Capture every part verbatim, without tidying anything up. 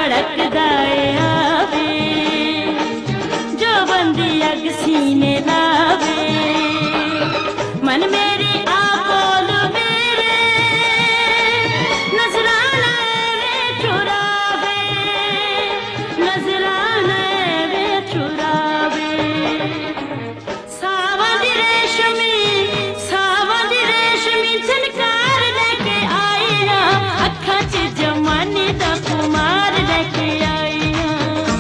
धड़कदाए आवे, जो बंदी अग सीने लावे, मन मेरी आ बोल मेरे, नजराना वे चुरावे, नजराना वे चुरावे। सावंदी रेशमी, सावंदी रेशमी झनकार लेके आईया, अखा च जमाने दा कुमार लेके आईया।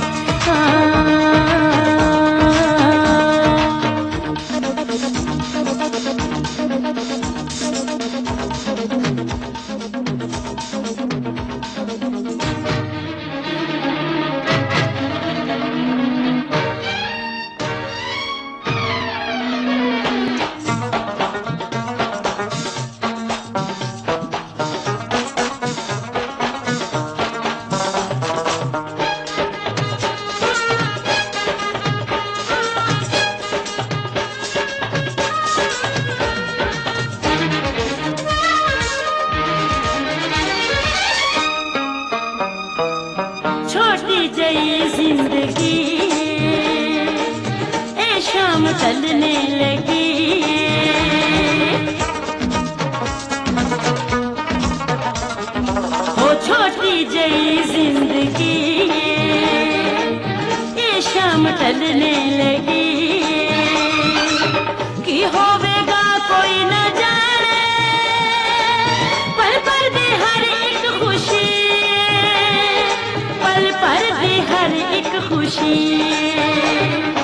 छोटी जई जिंदगी ए शाम ढलने लगी, हो छोटी जई जिंदगी ए शाम ढलने लगी। की होवेगा कोई न जाने, पल पल दे हर एक खुशी, पल पर दी हर एक खुशी।